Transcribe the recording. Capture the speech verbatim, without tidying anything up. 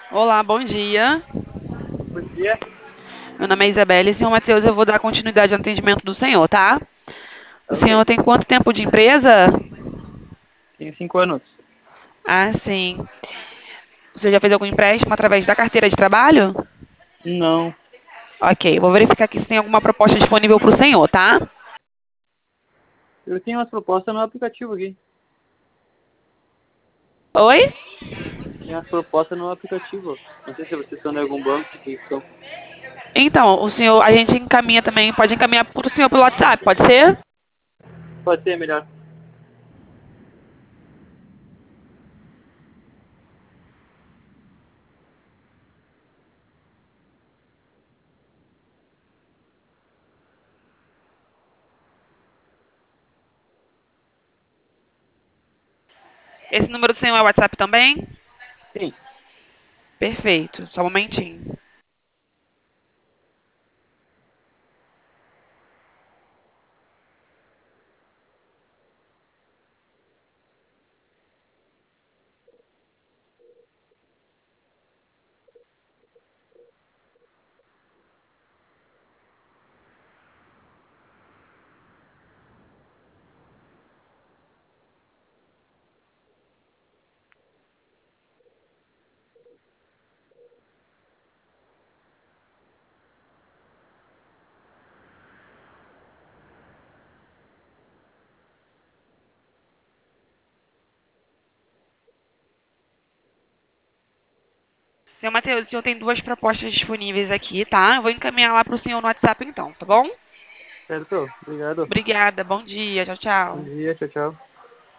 Olá, bom dia. Bom dia. Meu nome é Isabelle. Senhor Matheus, eu vou dar continuidade ao atendimento do senhor, tá? O Tá senhor ok. tem quanto tempo de empresa? Tenho cinco anos. Ah, sim. Você já fez algum empréstimo através da carteira de trabalho? Não. Ok, vou verificar aqui se tem alguma proposta disponível para o senhor, tá? Eu tenho umas propostas no aplicativo aqui. Oi? Tem umas propostas no aplicativo. Não sei se vocês são de algum banco que são. Então, o senhor, a gente encaminha também, pode encaminhar para o senhor pelo WhatsApp, pode ser? Pode ser melhor. Esse número do senhor é WhatsApp também? Sim. Perfeito, só um momentinho. Senhor Matheus, o senhor tem duas propostas disponíveis aqui, tá? Eu vou encaminhar lá para o senhor no WhatsApp então, tá bom? Certo. Obrigado. Obrigada, bom dia, tchau, Bom tchau. dia. Tchau, tchau.